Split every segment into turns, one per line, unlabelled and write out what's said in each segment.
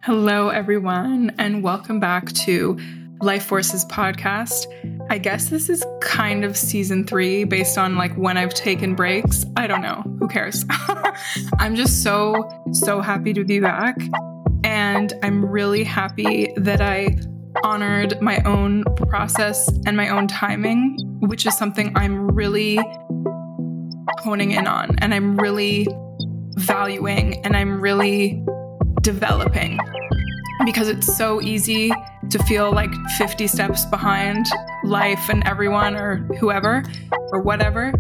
Hello, everyone, and welcome back to Life Forces podcast. I guess this is kind of season 3 based on when I've taken breaks. I don't know. Who cares? I'm just so happy to be back. And I'm really happy that I honored my own process and my own timing, which is something I'm really honing in on and I'm really valuing and I'm really developing, because it's so easy to feel like 50 steps behind life and everyone or whoever or whatever.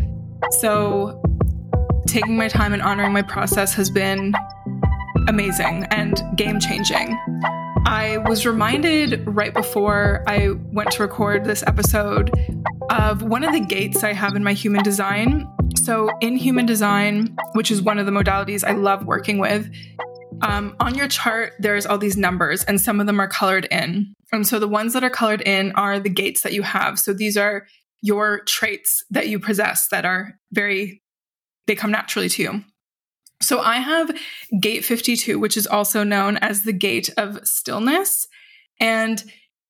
So taking my time and honoring my process has been amazing and game-changing. I was reminded right before I went to record this episode of one of the gates I have in my human design. So in human design, which is one of the modalities I love working with, on your chart, there's all these numbers and some of them are colored in. And so the ones that are colored in are the gates that you have. So these are your traits that you possess that are they come naturally to you. So I have gate 52, which is also known as the gate of stillness. And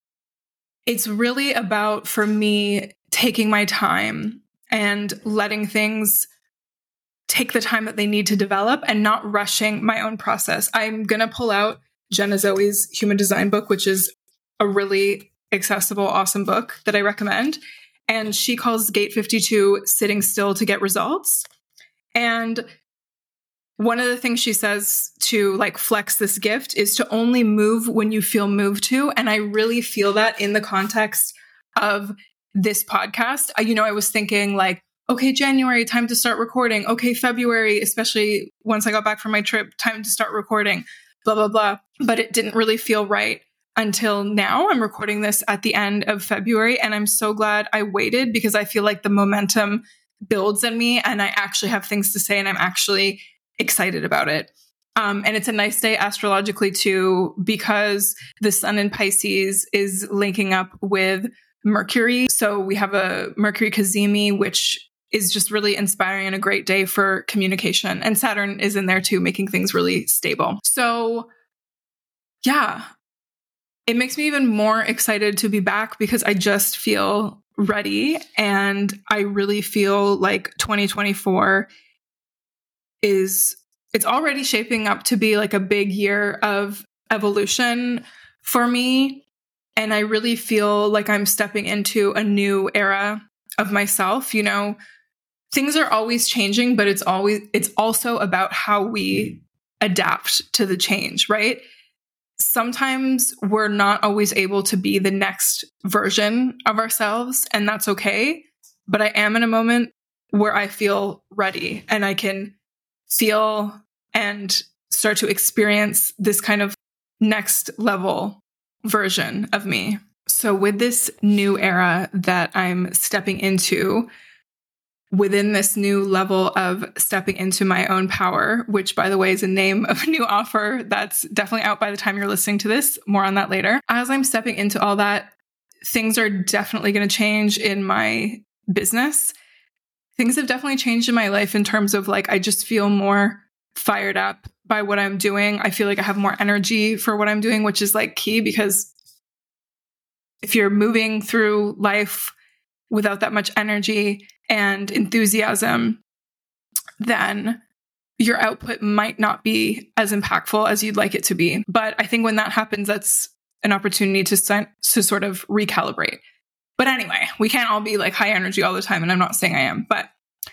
it's really about, for me, taking my time and letting things take the time that they need to develop and not rushing my own process. I'm going to pull out Jenna Zoe's Human Design book, which is a really accessible, awesome book that I recommend. And she calls Gate 52 sitting still to get results. And one of the things she says to flex this gift is to only move when you feel moved to. And I really feel that in the context of this podcast. I was thinking okay, January, time to start recording. Okay, February, especially once I got back from my trip, time to start recording, blah, blah, blah. But it didn't really feel right until now. I'm recording this at the end of February, and I'm so glad I waited because I feel like the momentum builds in me and I actually have things to say and I'm actually excited about it. And it's a nice day astrologically too, because the sun in Pisces is linking up with Mercury. So we have a Mercury Cazimi, which is just really inspiring and a great day for communication. And Saturn is in there too, making things really stable. So yeah, it makes me even more excited to be back because I just feel ready. And I really feel like 2024 it's already shaping up to be a big year of evolution for me. And I really feel like I'm stepping into a new era of myself. Things are always changing, but it's also about how we adapt to the change, right? Sometimes we're not always able to be the next version of ourselves, and that's okay. But I am in a moment where I feel ready and I can feel and start to experience this kind of next level version of me. So with this new era that I'm stepping into, within this new level of stepping into my own power, which by the way is a name of a new offer that's definitely out by the time you're listening to this, more on that later. As I'm stepping into all that, things are definitely going to change in my business. Things have definitely changed in my life in terms of I just feel more fired up by what I'm doing. I feel like I have more energy for what I'm doing, which is key, because if you're moving through life without that much energy and enthusiasm, then your output might not be as impactful as you'd like it to be. But I think when that happens, that's an opportunity to sort of recalibrate. But anyway, we can't all be high energy all the time, and I'm not saying I am. But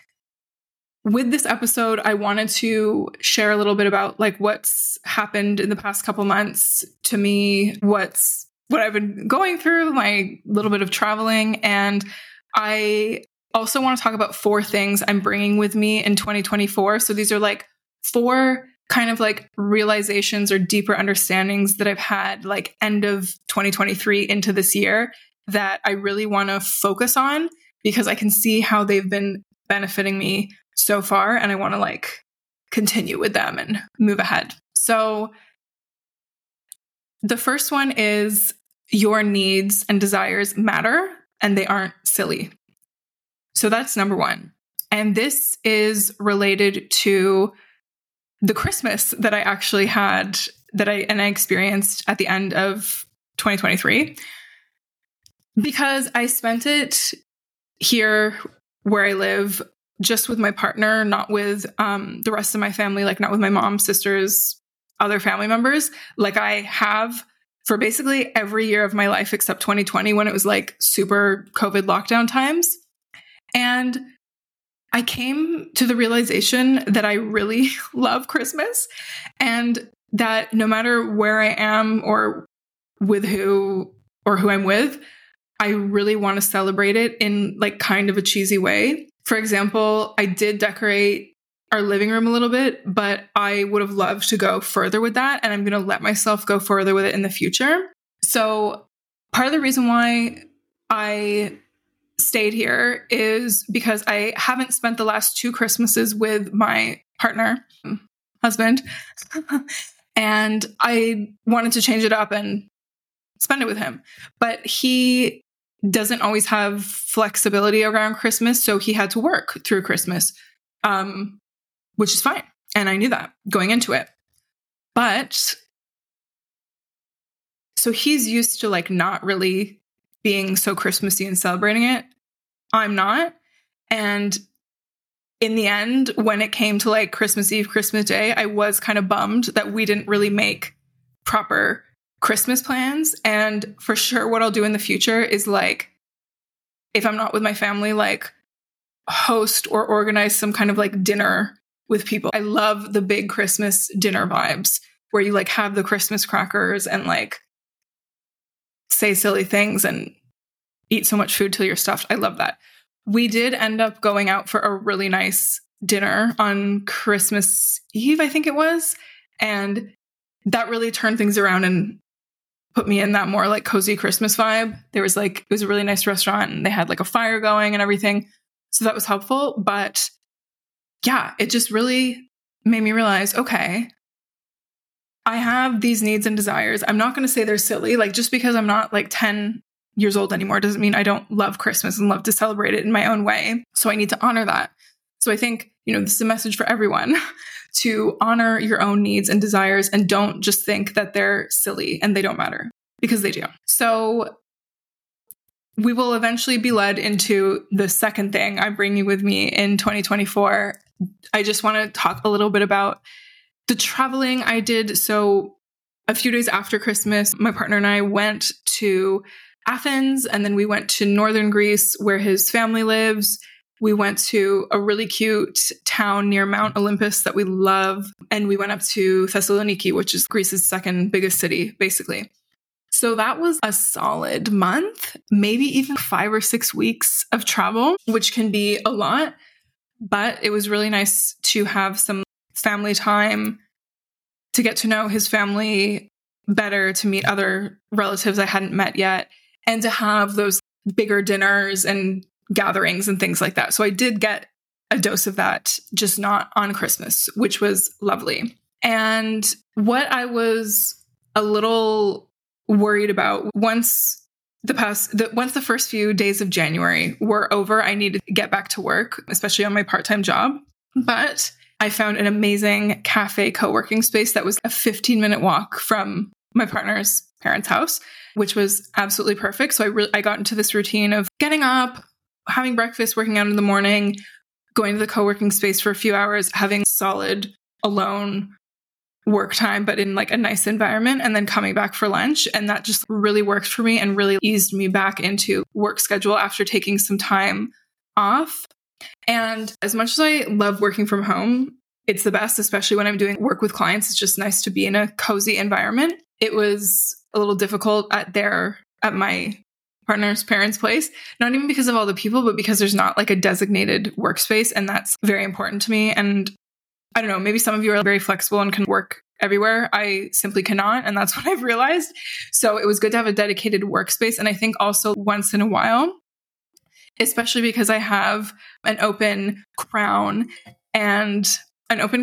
with this episode, I wanted to share a little bit about what's happened in the past couple months to me, what I've been going through, my little bit of traveling. And I also want to talk about 4 things I'm bringing with me in 2024. So these are 4 kind of realizations or deeper understandings that I've had end of 2023 into this year that I really want to focus on because I can see how they've been benefiting me so far. And I want to continue with them and move ahead. So the first one is your needs and desires matter and they aren't silly. So that's number 1. And this is related to the Christmas that I actually had that I experienced at the end of 2023, because I spent it here where I live just with my partner, not with the rest of my family, like not with my mom, sisters, other family members, like I have for basically every year of my life except 2020 when it was like super COVID lockdown times. And I came to the realization that I really love Christmas, and that no matter where I am or with who I'm with, I really want to celebrate it in like kind of a cheesy way. For example, I did decorate our living room a little bit, but I would have loved to go further with that. And I'm going to let myself go further with it in the future. So part of the reason why I stayed here is because I haven't spent the last 2 Christmases with my partner, husband, and I wanted to change it up and spend it with him. But he doesn't always have flexibility around Christmas, so he had to work through Christmas, which is fine. And I knew that going into it. But so he's used to like not really being so Christmassy and celebrating it. I'm not. And in the end, when it came to like Christmas Eve, Christmas Day, I was kind of bummed that we didn't really make proper Christmas plans. And for sure, what I'll do in the future is like, if I'm not with my family, like host or organize some kind of like dinner with people. I love the big Christmas dinner vibes where you like have the Christmas crackers and like say silly things and eat so much food till you're stuffed. I love that. We did end up going out for a really nice dinner on Christmas Eve, I think it was. And that really turned things around and put me in that more like cozy Christmas vibe. There was like, it was a really nice restaurant and they had like a fire going and everything. So that was helpful. But yeah, it just really made me realize, okay, I have these needs and desires. I'm not going to say they're silly. Like just because I'm not like 10 years old anymore doesn't mean I don't love Christmas and love to celebrate it in my own way. So I need to honor that. So I think, this is a message for everyone to honor your own needs and desires and don't just think that they're silly and they don't matter, because they do. So we will eventually be led into the second thing I'm bringing with me in 2024. I just want to talk a little bit about the traveling I did. So a few days after Christmas, my partner and I went to Athens, and then we went to northern Greece where his family lives. We went to a really cute town near Mount Olympus that we love. And we went up to Thessaloniki, which is Greece's second biggest city, basically. So that was a solid month, maybe even 5 or 6 weeks of travel, which can be a lot. But it was really nice to have some family time, to get to know his family better, to meet other relatives I hadn't met yet, and to have those bigger dinners and gatherings and things like that. So I did get a dose of that, just not on Christmas, which was lovely. And what I was a little worried about once the first few days of January were over, I needed to get back to work, especially on my part-time job. But I found an amazing cafe co-working space that was a 15-minute walk from my partner's parents' house, which was absolutely perfect. So I got into this routine of getting up, having breakfast, working out in the morning, going to the co-working space for a few hours, having solid alone work time, but in like a nice environment, and then coming back for lunch. And that just really worked for me and really eased me back into work schedule after taking some time off. And as much as I love working from home, it's the best, especially when I'm doing work with clients. It's just nice to be in a cozy environment. It was a little difficult at my partner's parents' place, not even because of all the people, but because there's not like a designated workspace. And that's very important to me. And I don't know, maybe some of you are very flexible and can work everywhere. I simply cannot. And that's what I've realized. So it was good to have a dedicated workspace. And I think also once in a while, especially because I have an open crown and an open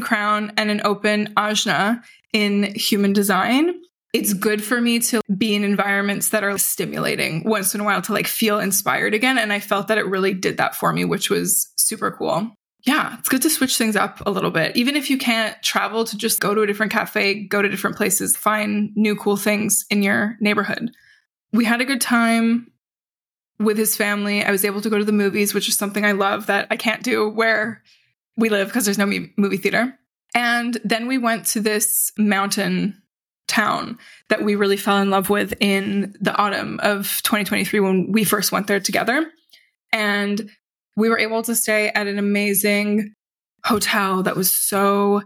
ajna in human design, it's good for me to be in environments that are stimulating once in a while to like feel inspired again. And I felt that it really did that for me, which was super cool. yeah, it's good to switch things up a little bit. Even if you can't travel, to just go to a different cafe, go to different places, find new cool things in your neighborhood. We had a good time with his family. I was able to go to the movies, which is something I love that I can't do where we live because there's no movie theater. And then we went to this mountain town that we really fell in love with in the autumn of 2023 when we first went there together. And we were able to stay at an amazing hotel that was so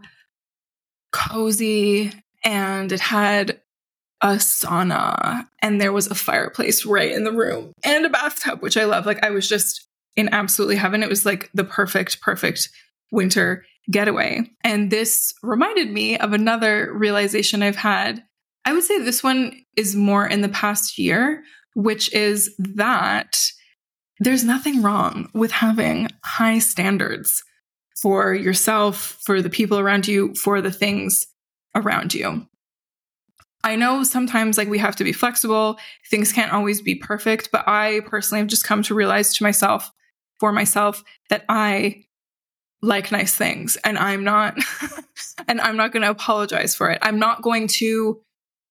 cozy, and it had a sauna, and there was a fireplace right in the room, and a bathtub, which I love. Like, I was just in absolutely heaven. It was like the perfect winter getaway. And this reminded me of another realization I've had. I would say this one is more in the past year, which is that there's nothing wrong with having high standards for yourself, for the people around you, for the things around you. I know sometimes like we have to be flexible. Things can't always be perfect, but I personally have just come to realize for myself that I like nice things, and I'm not going to apologize for it. I'm not going to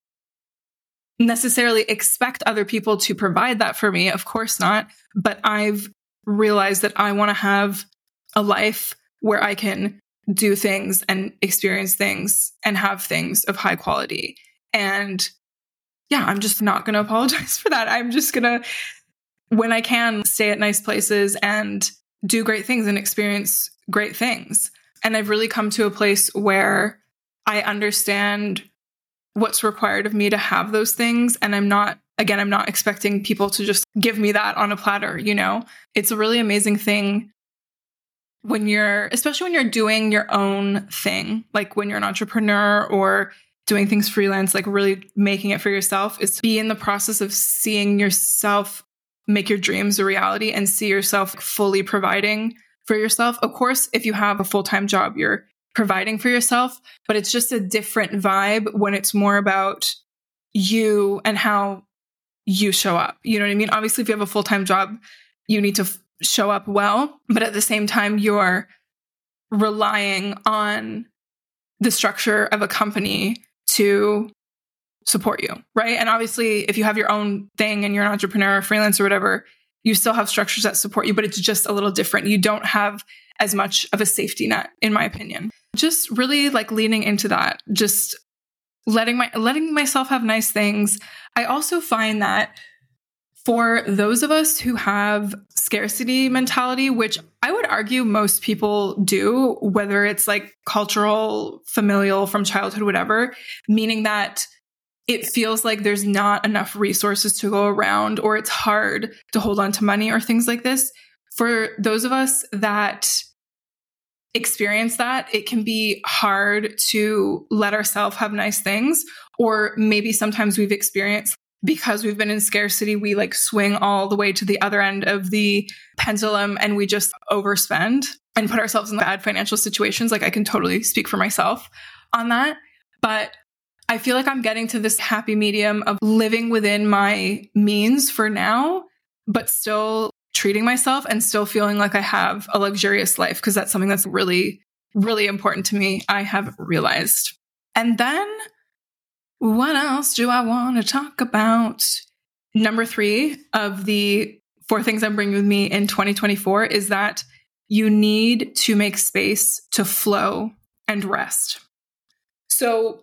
necessarily expect other people to provide that for me. Of course not. But I've realized that I want to have a life where I can do things and experience things and have things of high quality. And yeah, I'm just not going to apologize for that. I'm just going to, when I can, stay at nice places and do great things and experience great things. And I've really come to a place where I understand what's required of me to have those things. And I'm not expecting people to just give me that on a platter, you know? It's a really amazing thing especially when you're doing your own thing, like when you're an entrepreneur or doing things freelance, like really making it for yourself, is be in the process of seeing yourself make your dreams a reality and see yourself fully providing for yourself. Of course, if you have a full-time job, you're providing for yourself, but it's just a different vibe when it's more about you and how you show up. You know what I mean? Obviously, if you have a full-time job, you need to show up well, but at the same time, you're relying on the structure of a company to support you, right? And obviously, if you have your own thing and you're an entrepreneur or freelance or whatever, you still have structures that support you, but it's just a little different. You don't have as much of a safety net, in my opinion. Just really like leaning into that, just letting myself have nice things. I also find that for those of us who have scarcity mentality, which I would argue most people do, whether it's like cultural, familial, from childhood, whatever, meaning that it feels like there's not enough resources to go around, or it's hard to hold on to money or things like this. For those of us that experience that, it can be hard to let ourselves have nice things. Or maybe sometimes we've experienced, because we've been in scarcity, we like swing all the way to the other end of the pendulum and we just overspend and put ourselves in bad financial situations. Like, I can totally speak for myself on that. But I feel like I'm getting to this happy medium of living within my means for now, but still treating myself and still feeling like I have a luxurious life, because that's something that's really, really important to me, I have realized. And then what else do I want to talk about? Number 3 of the 4 things I'm bringing with me in 2024 is that you need to make space to flow and rest. So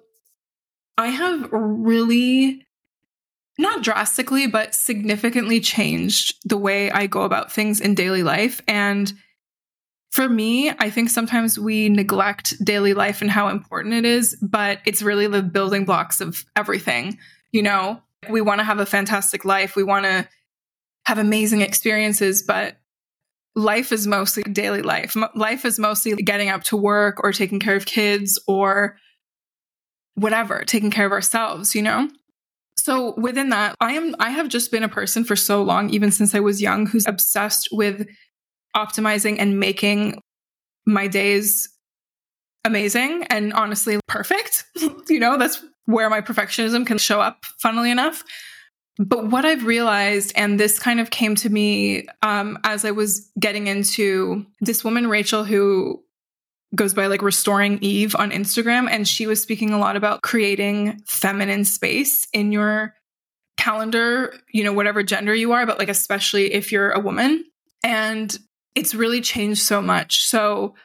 I have really, not drastically, but significantly changed the way I go about things in daily life. And for me, I think sometimes we neglect daily life and how important it is, but it's really the building blocks of everything. You know, we want to have a fantastic life. We want to have amazing experiences, but life is mostly daily life. Life is mostly getting up to work or taking care of kids or whatever, taking care of ourselves, you know? So within that, I have just been a person for so long, even since I was young, who's obsessed with optimizing and making my days amazing and honestly perfect. You know, that's where my perfectionism can show up, funnily enough. But what I've realized, and this kind of came to me as I was getting into this woman, Rachel, who goes by like Restoring Eve on Instagram. And she was speaking a lot about creating feminine space in your calendar, whatever gender you are, but like, especially if you're a woman. And it's really changed so much. So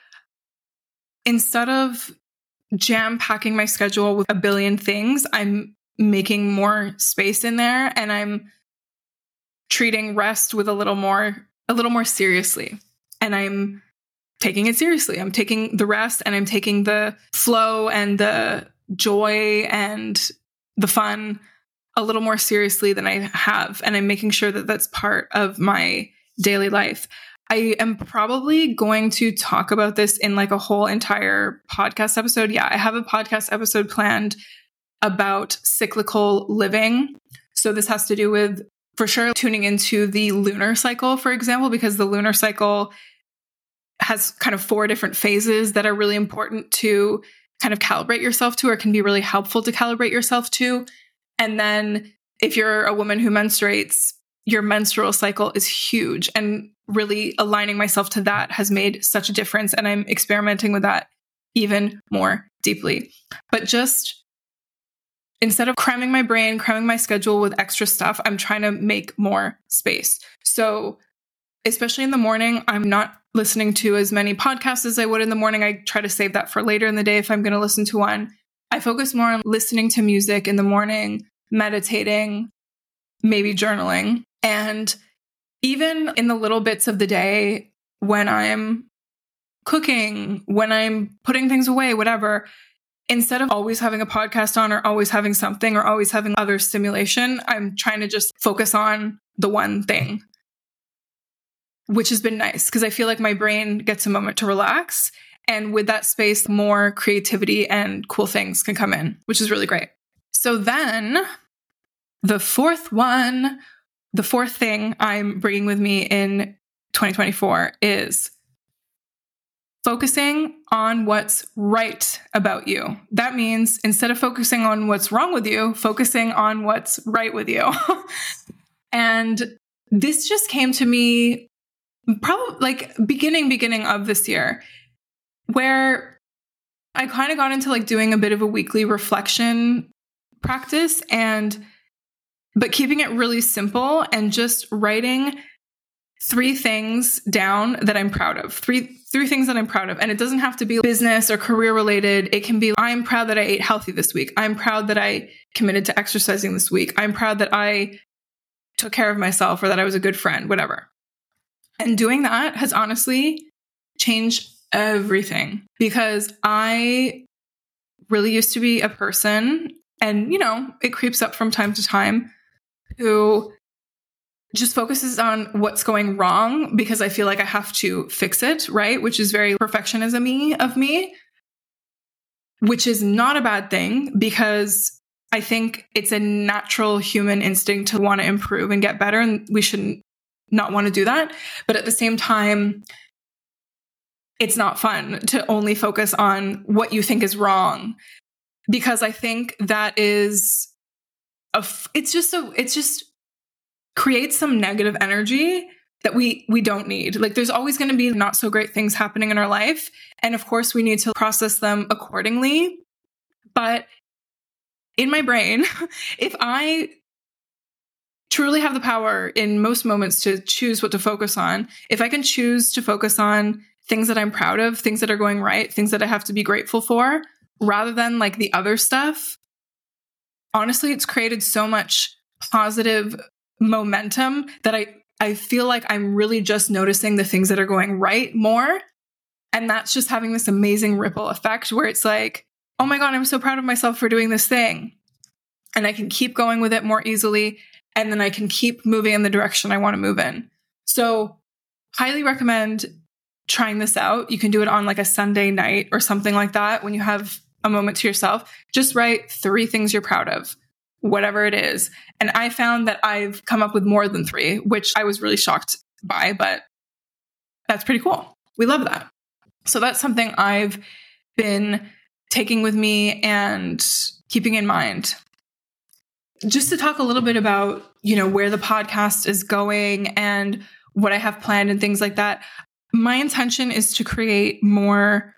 instead of jam packing my schedule with a billion things, I'm making more space in there, and I'm treating rest with a little more seriously. And I'm taking it seriously. I'm taking the rest, and I'm taking the flow and the joy and the fun a little more seriously than I have. And I'm making sure that that's part of my daily life. I am probably going to talk about this in like a whole entire podcast episode. Yeah, I have a podcast episode planned about cyclical living. So this has to do with, for sure, tuning into the lunar cycle, for example, because the lunar cycle has kind of 4 different phases that are really important to kind of calibrate yourself to, or can be really helpful to calibrate yourself to. And then if you're a woman who menstruates, your menstrual cycle is huge, and really aligning myself to that has made such a difference. And I'm experimenting with that even more deeply. But just instead of cramming my brain, cramming my schedule with extra stuff, I'm trying to make more space. So especially in the morning, I'm not listening to as many podcasts as I would in the morning. I try to save that for later in the day if I'm going to listen to one. I focus more on listening to music in the morning, meditating, maybe journaling. And even in the little bits of the day when I'm cooking, when I'm putting things away, whatever, instead of always having a podcast on or always having something or always having other stimulation, I'm trying to just focus on the one thing, which has been nice because I feel like my brain gets a moment to relax. And with that space, more creativity and cool things can come in, which is really great. So then the fourth thing I'm bringing with me in 2024 is focusing on what's right about you. That means instead of focusing on what's wrong with you, focusing on what's right with you. And this just came to me probably like beginning of this year, where I kind of got into like doing a bit of a weekly reflection practice, but keeping it really simple and just writing 3 things down that I'm proud of. Three things that I'm proud of. And it doesn't have to be business or career related. It can be, I'm proud that I ate healthy this week. I'm proud that I committed to exercising this week. I'm proud that I took care of myself, or that I was a good friend, whatever. And doing that has honestly changed everything, because I really used to be a person, and it creeps up from time to time, who just focuses on what's going wrong because I feel like I have to fix it, right? Which is very perfectionism-y of me, which is not a bad thing, because I think it's a natural human instinct to want to improve and get better, and we shouldn't not want to do that. But at the same time, it's not fun to only focus on what you think is wrong, because I think that is it's just creates some negative energy that we don't need. Like, there's always going to be not so great things happening in our life. And of course, we need to process them accordingly. But in my brain, if I truly have the power in most moments to choose what to focus on, if I can choose to focus on things that I'm proud of, things that are going right, things that I have to be grateful for, rather than like the other stuff, honestly, it's created so much positive momentum that I feel like I'm really just noticing the things that are going right more. And that's just having this amazing ripple effect where it's like, oh my God, I'm so proud of myself for doing this thing. And I can keep going with it more easily. And then I can keep moving in the direction I want to move in. So highly recommend trying this out. You can do it on like a Sunday night or something like that. When you have a moment to yourself, just write 3 things you're proud of, whatever it is. And I found that I've come up with more than 3, which I was really shocked by, but that's pretty cool. We love that. So that's something I've been taking with me and keeping in mind. just to talk a little bit about, where the podcast is going and what I have planned and things like that. My intention is to create more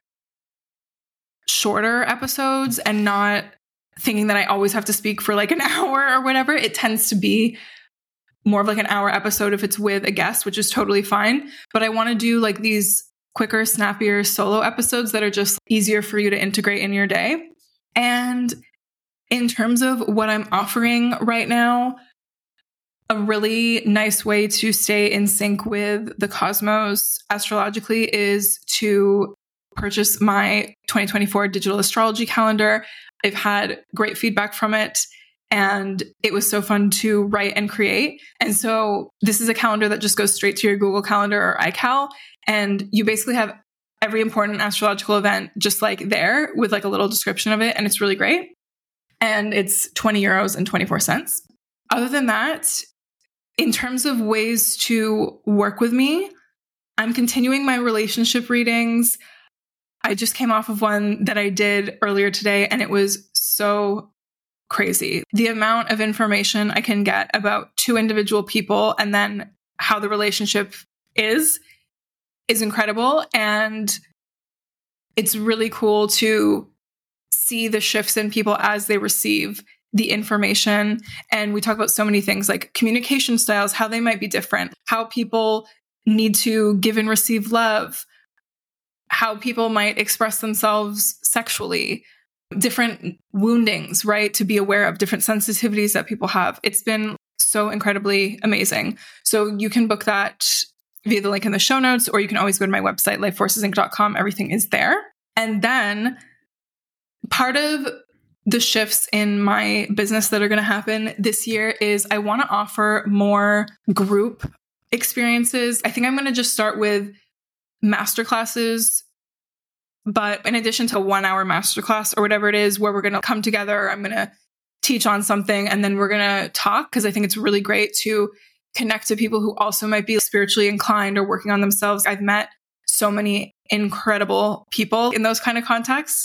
shorter episodes and not thinking that I always have to speak for like an hour or whatever. It tends to be more of like an hour episode if it's with a guest, which is totally fine. But I want to do like these quicker, snappier solo episodes that are just easier for you to integrate in your day. And in terms of what I'm offering right now, a really nice way to stay in sync with the cosmos astrologically is to purchase my 2024 digital astrology calendar. I've had great feedback from it, and it was so fun to write and create. And so this is a calendar that just goes straight to your Google Calendar or iCal, and you basically have every important astrological event just like there with like a little description of it, and it's really great. And it's €20.24. Other than that, in terms of ways to work with me, I'm continuing my relationship readings. I just came off of one that I did earlier today, and it was so crazy. The amount of information I can get about two individual people and then how the relationship is incredible. And it's really cool to see the shifts in people as they receive the information. And we talk about so many things like communication styles, how they might be different, how people need to give and receive love, how people might express themselves sexually, different woundings, right? To be aware of different sensitivities that people have. It's been so incredibly amazing. So you can book that via the link in the show notes, or you can always go to my website, lifeforcesinc.com. Everything is there. And then part of the shifts in my business that are going to happen this year is I want to offer more group experiences. I think I'm going to just start with masterclasses, but in addition to a 1 hour masterclass or whatever it is, where we're going to come together, I'm going to teach on something and then we're going to talk, because I think it's really great to connect to people who also might be spiritually inclined or working on themselves. I've met so many incredible people in those kind of contexts.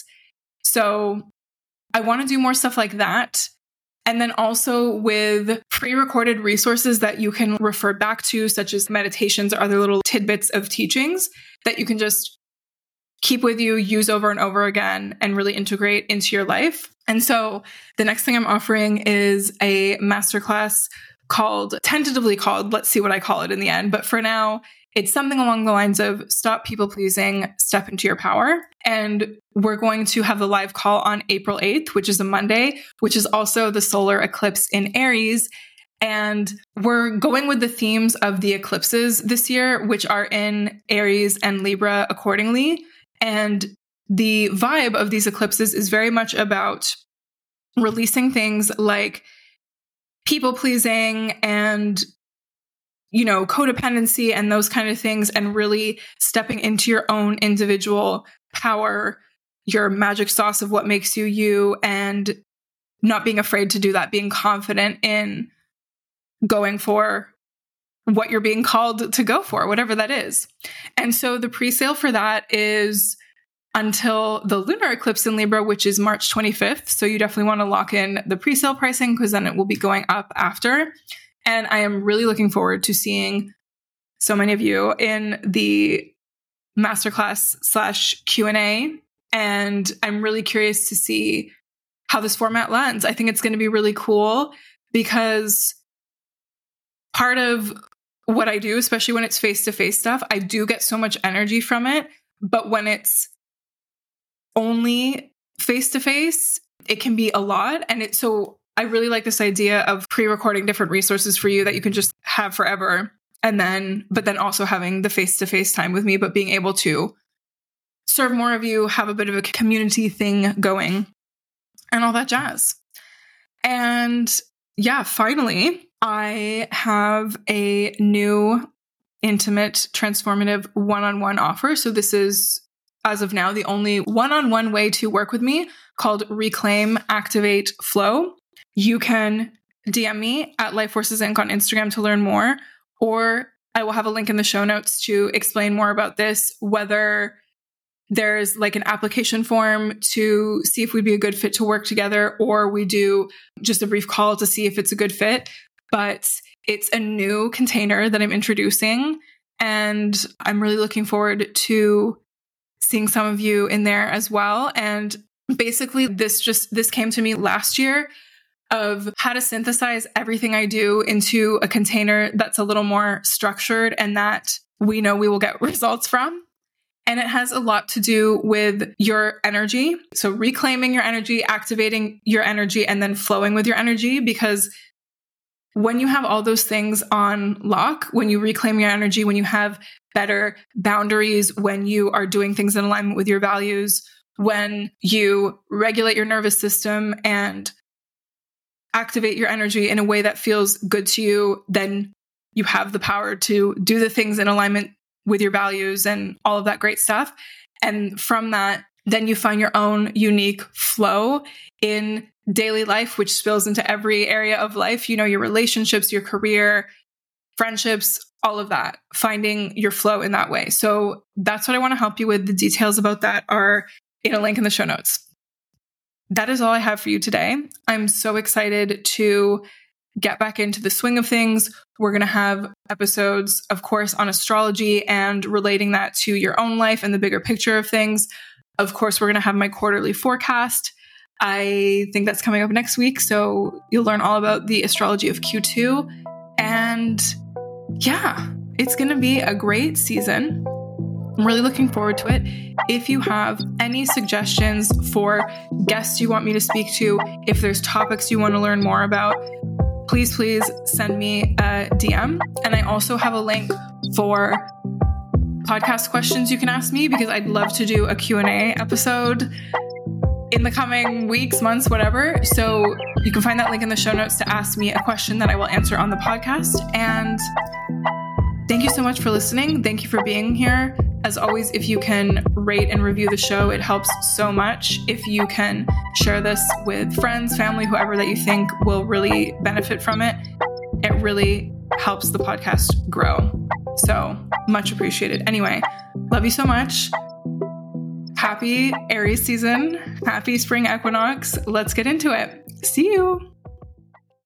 So I want to do more stuff like that. And then also with pre-recorded resources that you can refer back to, such as meditations or other little tidbits of teachings that you can just keep with you, use over and over again, and really integrate into your life. And so the next thing I'm offering is a masterclass tentatively called, let's see what I call it in the end. But for now, it's something along the lines of Stop People Pleasing, Step into Your Power. And we're going to have the live call on April 8th, which is a Monday, which is also the solar eclipse in Aries. And we're going with the themes of the eclipses this year, which are in Aries and Libra accordingly. And the vibe of these eclipses is very much about releasing things like people pleasing and codependency and those kind of things, and really stepping into your own individual power, your magic sauce of what makes you you, and not being afraid to do that, being confident in going for what you're being called to go for, whatever that is. And so the pre-sale for that is until the lunar eclipse in Libra, which is March 25th. So you definitely want to lock in the pre-sale pricing, because then it will be going up after. And I am really looking forward to seeing so many of you in the masterclass / Q&A. And I'm really curious to see how this format lands. I think it's going to be really cool, because part of what I do, especially when it's face-to-face stuff, I do get so much energy from it. But when it's only face-to-face, it can be a lot. And so I really like this idea of pre-recording different resources for you that you can just have forever. But then also having the face-to-face time with me, but being able to serve more of you, have a bit of a community thing going, and all that jazz. And yeah, finally, I have a new intimate, transformative one-on-one offer. So this is, as of now, the only one-on-one way to work with me, called Reclaim, Activate, Flow. You can DM me at Life Forces Inc. on Instagram to learn more, or I will have a link in the show notes to explain more about this, whether there's like an application form to see if we'd be a good fit to work together, or we do just a brief call to see if it's a good fit. But it's a new container that I'm introducing, and I'm really looking forward to seeing some of you in there as well. And basically this came to me last year of how to synthesize everything I do into a container that's a little more structured and that we know we will get results from. And it has a lot to do with your energy. So reclaiming your energy, activating your energy, and then flowing with your energy. Because when you have all those things on lock, when you reclaim your energy, when you have better boundaries, when you are doing things in alignment with your values, when you regulate your nervous system and activate your energy in a way that feels good to you, then you have the power to do the things in alignment with your values and all of that great stuff. And from that, then you find your own unique flow in daily life, which spills into every area of life, your relationships, your career, friendships, all of that, finding your flow in that way. So that's what I want to help you with. The details about that are in a link in the show notes. That is all I have for you today. I'm so excited to get back into the swing of things. We're going to have episodes, of course, on astrology and relating that to your own life and the bigger picture of things. Of course, we're going to have my quarterly forecast. I think that's coming up next week. So you'll learn all about the astrology of Q2. And yeah, it's going to be a great season. I'm really looking forward to it. If you have any suggestions for guests you want me to speak to, if there's topics you want to learn more about, please send me a DM. And I also have a link for podcast questions you can ask me, because I'd love to do a Q&A episode in the coming weeks, months, whatever. So you can find that link in the show notes to ask me a question that I will answer on the podcast. And thank you so much for listening. Thank you for being here. As always, if you can rate and review the show, it helps so much. If you can share this with friends, family, whoever that you think will really benefit from it, it really helps the podcast grow. So much appreciated. Anyway, love you so much. Happy Aries season. Happy spring equinox. Let's get into it. See you.